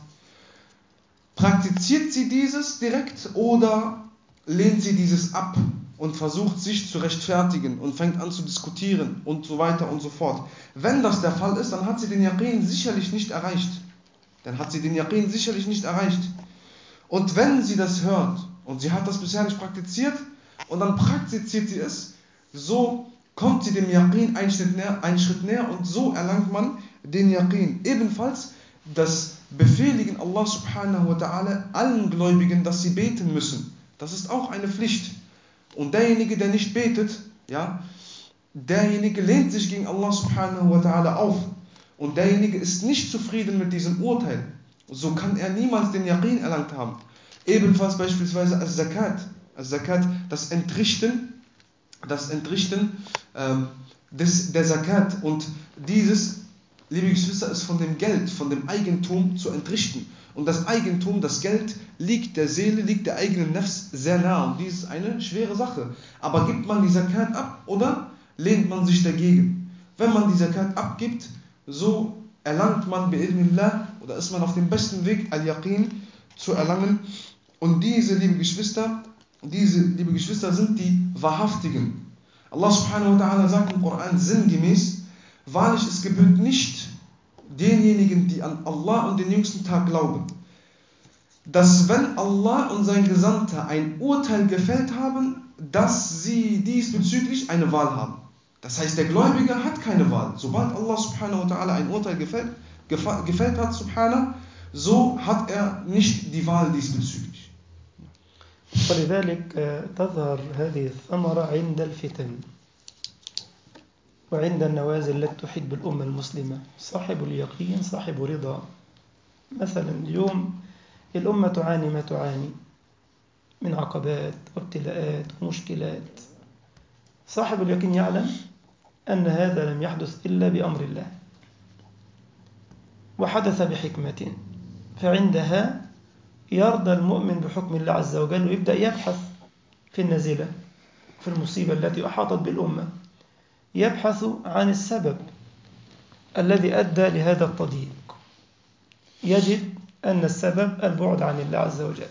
praktiziert sie dieses direkt oder lehnt sie dieses ab und versucht sich zu rechtfertigen und fängt an zu diskutieren und so weiter und so fort. Wenn das der Fall ist, dann hat sie den Yaqin sicherlich nicht erreicht. Dann hat sie den Yaqin sicherlich nicht erreicht. Und wenn sie das hört und sie hat das bisher nicht praktiziert und dann praktiziert sie es, so kommt sie dem Yaqin einen Schritt näher, einen Schritt näher und so erlangt man den Yaqin. Ebenfalls das Befehligen Allah subhanahu wa ta'ala allen Gläubigen, dass sie beten müssen. Das ist auch eine Pflicht. Und derjenige, der nicht betet, ja, derjenige lehnt sich gegen Allah subhanahu wa ta'ala auf. Und derjenige ist nicht zufrieden mit diesem Urteil. So kann er niemals den Yaqin erlangt haben. Ebenfalls beispielsweise als Zakat. Als Zakat, das Entrichten, das Entrichten ähm, des, der Zakat. Und dieses, liebe Geschwister, ist von dem Geld, von dem Eigentum zu entrichten. Und das Eigentum, das Geld, liegt der Seele, liegt der eigenen Nafs sehr nah. Und dies ist eine schwere Sache. Aber gibt man die Zakat ab oder lehnt man sich dagegen? Wenn man die Zakat abgibt, so erlangt man bi'idhnillah oder ist man auf dem besten Weg, Al-Yaqin zu erlangen. Und diese, liebe Geschwister, diese, liebe Geschwister, sind die Wahrhaftigen. Allah subhanahu wa ta'ala sagt im Koran sinngemäß: Wahrlich, es gebührt nicht denjenigen, die an Allah und den jüngsten Tag glauben, dass wenn Allah und sein Gesandter ein Urteil gefällt haben, dass sie diesbezüglich eine Wahl haben. Das heißt, der Gläubige hat keine Wahl. Sobald Allah subhanahu wa ta'ala ein Urteil gefällt, gefällt hat, subhanahu, so hat er nicht die Wahl diesbezüglich. ولذلك تظهر هذه الثمرة عند الفتن وعند النوازل التي تحيط بالأمة المسلمة. صاحب اليقين صاحب رضا. مثلا اليوم الأمة تعاني ما تعاني من عقبات وابتلاءات ومشكلات. صاحب اليقين يعلم أن هذا لم يحدث إلا بأمر الله وحدث بحكمة، فعندها يرضى المؤمن بحكم الله عز وجل ويبدأ يبحث في النزلة، في المصيبة التي أحاطت بالأمة، يبحث عن السبب الذي أدى لهذا التضييق. يجد أن السبب البعد عن الله عز وجل،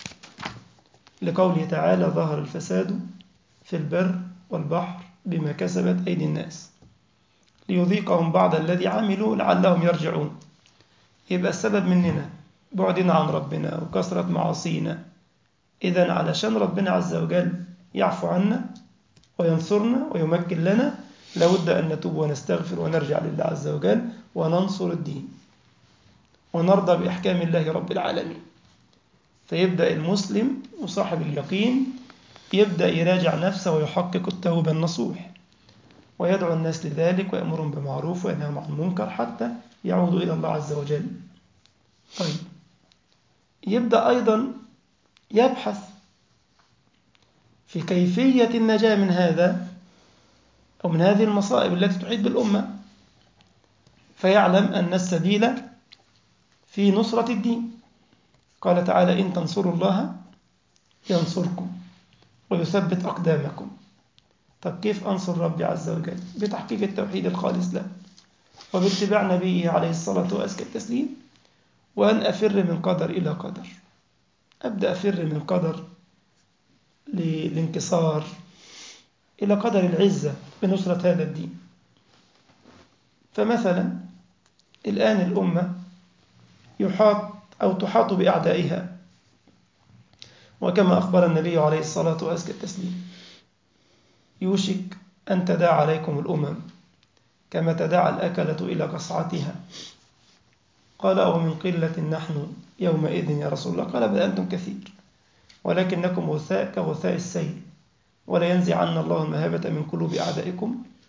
لقوله تعالى: ظهر الفساد في البر والبحر بما كسبت أيدي الناس ليذيقهم بعض الذي عملوا لعلهم يرجعون. يبقى السبب مننا، بعدنا عن ربنا وكثرة معاصينا. إذن علشان ربنا عز وجل يعفو عنا وينصرنا ويمكن لنا، لابد أن نتوب ونستغفر ونرجع لله عز وجل وننصر الدين ونرضى بأحكام الله رب العالمين. فيبدأ المسلم وصاحب اليقين يبدأ يراجع نفسه ويحقق التوبة النصوح ويدعو الناس لذلك ويأمرهم بمعروف وينهاهم عن المنكر حتى يعودوا إلى الله عز وجل. طيب، يبدأ أيضا يبحث في كيفية النجاة من هذا أو من هذه المصائب التي تحيط بالأمة، فيعلم أن السبيل في نصرة الدين. قال تعالى: إن تنصروا الله ينصركم ويثبت أقدامكم. طب كيف أنصر ربي عز وجل؟ بتحقيق التوحيد الخالص له وباتباع نبيه عليه الصلاة وأزكى التسليم، وأن أفر من قدر إلى قدر. أبدأ أفر من قدر للانكسار إلى قدر العزة بنصرة هذا الدين. فمثلا الآن الأمة يحاط أو تحاط بأعدائها، وكما أخبر النبي عليه الصلاة وأزكى التسليم: يوشك أن تداعى عليكم الأمم كما تداعى الأكلة إلى قصعتها. قال: أو من قلة نحن يومئذ يا رسول الله؟ قال: بل أنتم كثير ولكنكم غثاء كغثاء السيل ولا ينزعن الله المهابة من قلوب أعدائكم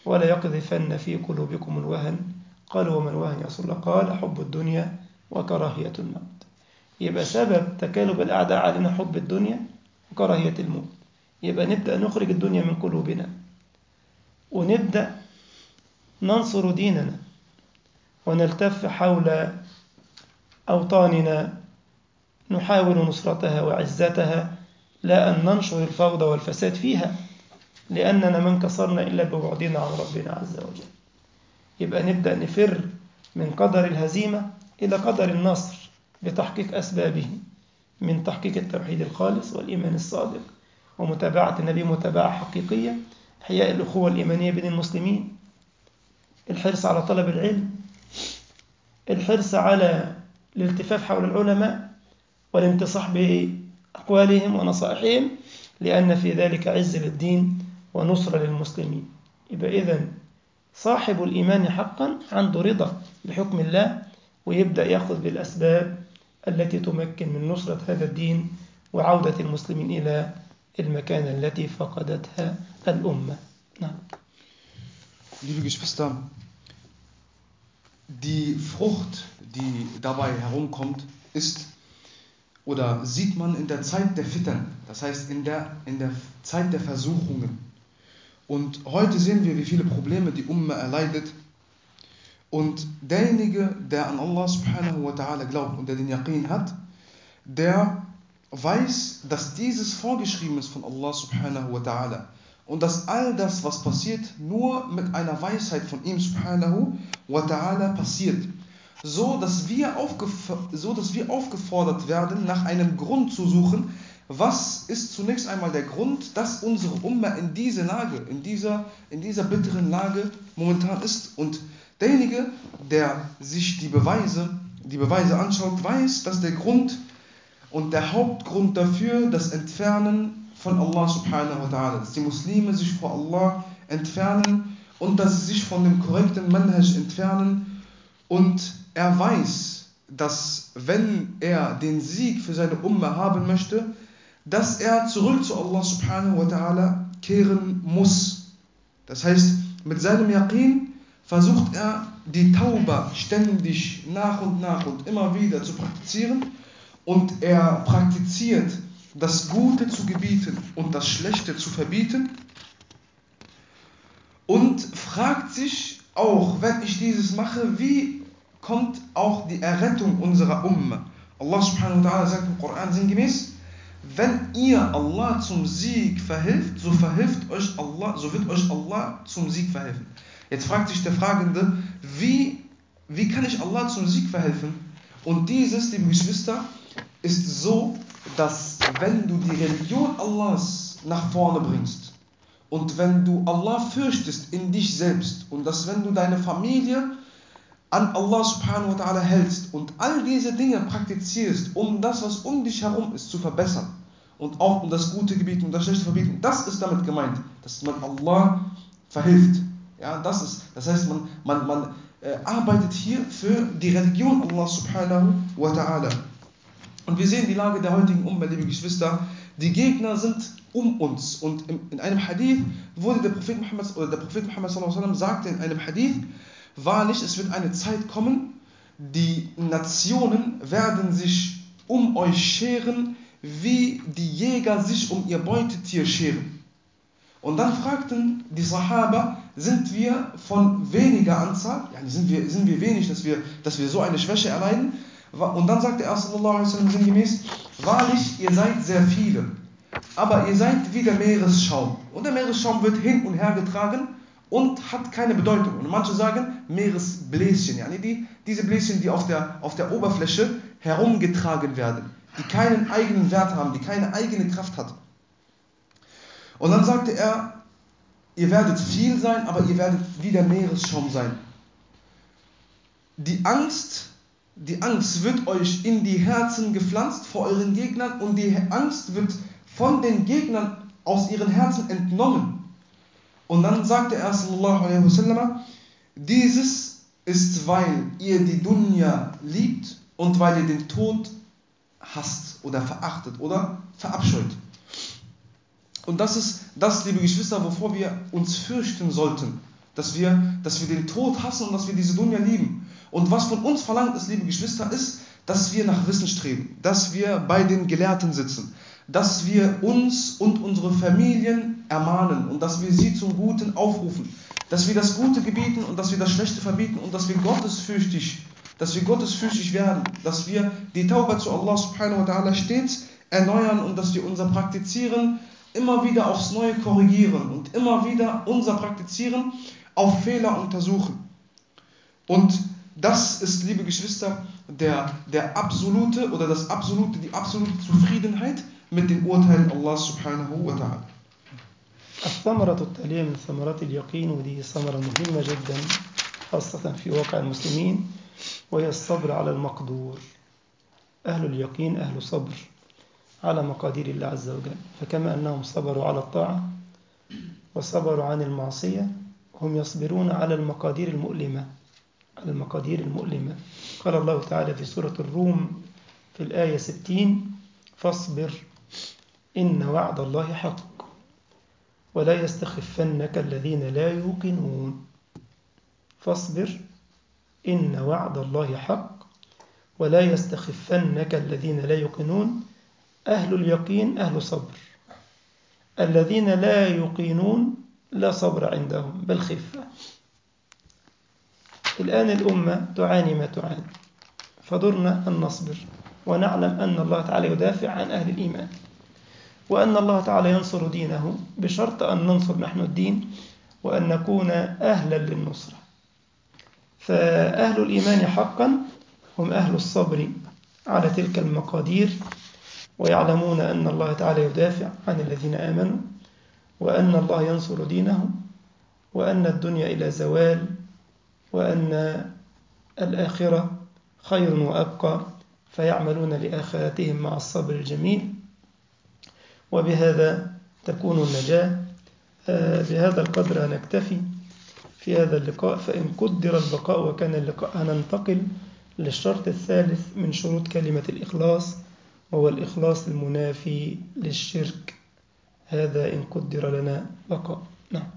ولا يقذفن في قلوبكم الوهن قالوا وما الوهن يا رسول الله قال حب الدنيا وكراهية الموت. يبقى سبب تكالب الأعداء علينا حب الدنيا وكراهية الموت. يبقى نبدأ نخرج الدنيا من قلوبنا ونبدأ ننصر ديننا ونلتف حول أوطاننا نحاول نصرتها وعزتها لا أن ننشر الفوضى والفساد فيها، لأننا ما انكسرنا إلا ببعدنا عن ربنا عز وجل. يبقى نبدأ نفر من قدر الهزيمة إلى قدر النصر بتحقيق أسبابه، من تحقيق التوحيد الخالص والإيمان الصادق ومتابعة النبي متابعة حقيقية، إحياء الأخوة الإيمانية بين المسلمين، الحرص على طلب العلم، الحرص على الالتفاف حول العلماء والانتصاح بأقوالهم ونصائحهم، لأن في ذلك عز للدين ونصر للمسلمين. يبقى إذن صاحب الإيمان حقا عنده رضا بحكم الله، ويبدأ يأخذ بالأسباب التي تمكن من نصرة هذا الدين وعودة المسلمين إلى المكانة التي فقدتها الأمة. نعم. Liebe Geschwister, die Frucht, die dabei herumkommt, ist oder sieht man in der Zeit der Fitan, das heißt in der, in der Zeit der Versuchungen. Und heute sehen wir, wie viele Probleme die Umma erleidet. Und derjenige, der an Allah subhanahu wa ta'ala glaubt und der den Yaqin hat, der weiß, dass dieses vorgeschrieben ist von Allah subhanahu wa ta'ala. Und dass all das, was passiert, nur mit einer Weisheit von ihm subhanahu wa ta'ala passiert. So dass, wir aufgef- so, dass wir aufgefordert werden, nach einem Grund zu suchen. Was ist zunächst einmal der Grund, dass unsere Umma in dieser Lage, in dieser, in dieser bitteren Lage momentan ist? Und derjenige, der sich die Beweise, die Beweise anschaut, weiß, dass der Grund und der Hauptgrund dafür das Entfernen von Allah subhanahu wa ta'ala, dass die Muslime sich vor Allah entfernen und dass sie sich von dem korrekten Manhaj entfernen. Und er weiß, dass wenn er den Sieg für seine Umma haben möchte, dass er zurück zu Allah subhanahu wa ta'ala kehren muss. Das heißt, mit seinem Yaqin versucht er die Tauba ständig nach und nach und immer wieder zu praktizieren, und er praktiziert das Gute zu gebieten und das Schlechte zu verbieten und fragt sich auch, wenn ich dieses mache, wie kommt auch die Errettung unserer Umma? Allah subhanahu wa ta'ala sagt im Koran sinngemäß: Wenn ihr Allah zum Sieg verhilft, so verhilft euch Allah, so wird euch Allah zum Sieg verhelfen. Jetzt fragt sich der Fragende, wie, wie kann ich Allah zum Sieg verhelfen? Und dieses, liebe Geschwister, ist so, dass wenn du die Religion Allahs nach vorne bringst und wenn du Allah fürchtest in dich selbst und dass wenn du deine Familie an Allah subhanahu wa ta'ala hältst und all diese Dinge praktizierst, um das, was um dich herum ist, zu verbessern und auch um das Gute gebieten und das Schlechte verbieten, das ist damit gemeint, dass man Allah verhilft. Ja, das ist, das heißt, man, man, man äh, arbeitet hier für die Religion Allah subhanahu wa ta'ala. Und wir sehen die Lage der heutigen Umma, liebe Geschwister. Die Gegner sind um uns. Und in, in einem Hadith wurde der Prophet Muhammad, oder der Prophet Muhammad sallallahu alaihi wasallam sagte in einem Hadith: Wahrlich, es wird eine Zeit kommen, die Nationen werden sich um euch scheren, wie die Jäger sich um ihr Beutetier scheren. Und dann fragten die Sahaba: Sind wir von weniger Anzahl? Yani sind wir, sind wir wenig, dass wir, dass wir so eine Schwäche erleiden? Und dann sagte er sallallahu alaihi wasallam sinngemäß: Wahrlich, ihr seid sehr viele, aber ihr seid wie der Meeresschaum. Und der Meeresschaum wird hin und her getragen und hat keine Bedeutung. Und manche sagen Meeresbläschen, yani die, diese Bläschen, die auf der, auf der Oberfläche herumgetragen werden, die keinen eigenen Wert haben, die keine eigene Kraft hat. Und dann sagte er: Ihr werdet viel sein, aber ihr werdet wie der Meeresschaum sein. Die Angst, die Angst wird euch in die Herzen gepflanzt vor euren Gegnern und die Angst wird von den Gegnern aus ihren Herzen entnommen. Und dann sagte er sallallahu alaihi wasallam: Dieses ist, weil ihr die Dunya liebt und weil ihr den Tod hasst oder verachtet oder verabscheut. Und das ist das, liebe Geschwister, wovor wir uns fürchten sollten. dass wir, dass wir den Tod hassen und dass wir diese Dunya lieben. Und was von uns verlangt ist, liebe Geschwister, ist, dass wir nach Wissen streben, dass wir bei den Gelehrten sitzen, dass wir uns und unsere Familien ermahnen und dass wir sie zum Guten aufrufen, dass wir das Gute gebieten und dass wir das Schlechte verbieten und dass wir gottesfürchtig, dass wir gottesfürchtig werden, dass wir die Tauba zu Allah subhanahu wa ta'ala stets erneuern und dass wir unser Praktizieren immer wieder aufs Neue korrigieren und immer wieder unser Praktizieren auf Fehler untersuchen. Und das ist, liebe Geschwister, der, der absolute oder das absolute, die absolute Zufriedenheit mit den Urteilen Allah subhanahu wa ta'ala. الثمرة التالية من ثمرات اليقين، ودي ثمرة مهمة جدا خاصة في واقع المسلمين، وهي الصبر على المقدور. أهل اليقين أهل صبر على مقادير الله عز وجل، فكما أنهم صبروا على الطاعة وصبروا عن المعصية، هم يصبرون على المقادير المؤلمة على المقادير المؤلمة. قال الله تعالى في سورة الروم في الآية ستين: فاصبر إن وعد الله حق ولا يستخفنك الذين لا يوقنون. فاصبر إن وعد الله حق ولا يستخفنك الذين لا يوقنون. أهل اليقين أهل صبر، الذين لا يوقنون لا صبر عندهم بل خفة. الآن الأمة تعاني ما تعاني، فدرنا أن نصبر ونعلم أن الله تعالى يدافع عن أهل الإيمان، وأن الله تعالى ينصر دينه بشرط أن ننصر نحن الدين وأن نكون أهلا للنصرة. فأهل الإيمان حقا هم أهل الصبر على تلك المقادير، ويعلمون أن الله تعالى يدافع عن الذين آمنوا، وأن الله ينصر دينه، وأن الدنيا إلى زوال، وأن الآخرة خير وأبقى، فيعملون لآخرتهم مع الصبر الجميل، وبهذا تكون النجاة. بهذا القدر نكتفي في هذا اللقاء، فإن قدر البقاء وكان اللقاء هننتقل للشرط الثالث من شروط كلمة الإخلاص، وهو الإخلاص المنافي للشرك. هذا إن قدر لنا بقاء. نعم.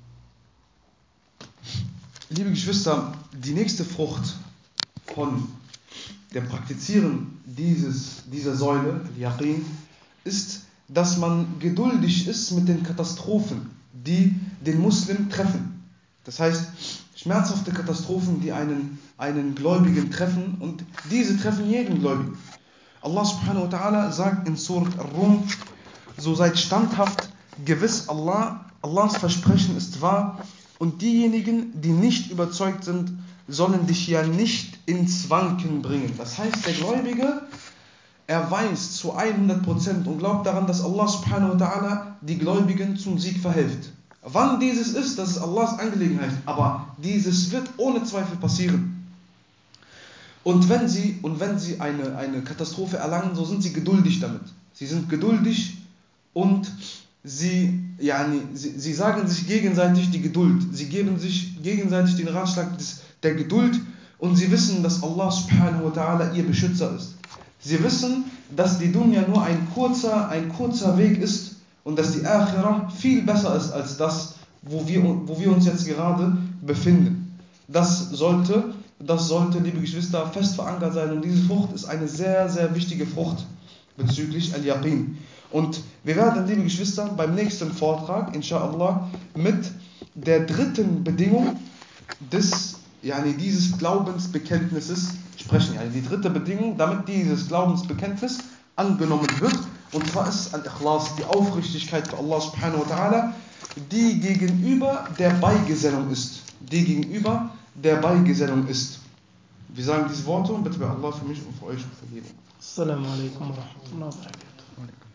Liebe Geschwister, die nächste Frucht von dem Praktizieren dieses, dieser Säule, Yaqin, ist, dass man geduldig ist mit den Katastrophen, die den Muslim treffen. Das heißt, schmerzhafte Katastrophen, die einen, einen Gläubigen treffen, und diese treffen jeden Gläubigen. Allah subhanahu wa ta'ala sagt in Surat Ar-Rum: So seid standhaft, gewiss Allah, Allahs Versprechen ist wahr, und diejenigen, die nicht überzeugt sind, sollen dich ja nicht ins Wanken bringen. Das heißt, der Gläubige, er weiß zu hundert Prozent und glaubt daran, dass Allah subhanahu wa ta'ala die Gläubigen zum Sieg verhilft. Wann dieses ist, das ist Allahs Angelegenheit, aber dieses wird ohne Zweifel passieren. Und wenn sie, und wenn sie eine, eine Katastrophe erlangen, so sind sie geduldig damit. Sie sind geduldig und sie, yani, sie, sie sagen sich gegenseitig die Geduld. Sie geben sich gegenseitig den Ratschlag des, der Geduld, und sie wissen, dass Allah subhanahu wa ta'ala ihr Beschützer ist. Sie wissen, dass die Dunya nur ein kurzer, ein kurzer Weg ist und dass die Akhirah viel besser ist als das, wo wir, wo wir uns jetzt gerade befinden. Das sollte, das sollte, liebe Geschwister, fest verankert sein, und diese Frucht ist eine sehr, sehr wichtige Frucht bezüglich Al-Yaqin. Und wir werden, liebe Geschwister, beim nächsten Vortrag, inshallah, mit der dritten Bedingung des, yani dieses Glaubensbekenntnisses sprechen. Yani die dritte Bedingung, damit dieses Glaubensbekenntnis angenommen wird. Und zwar ist es Al-Ikhlas, die Aufrichtigkeit für Allah subhanahu wa ta'ala, die gegenüber der Beigesellung ist. Die gegenüber der Beigesellung ist. Wir sagen diese Worte und bitte bei Allah für mich und für euch um Vergebung. Assalamu alaikum wa rahmatullahi wa barakatuh.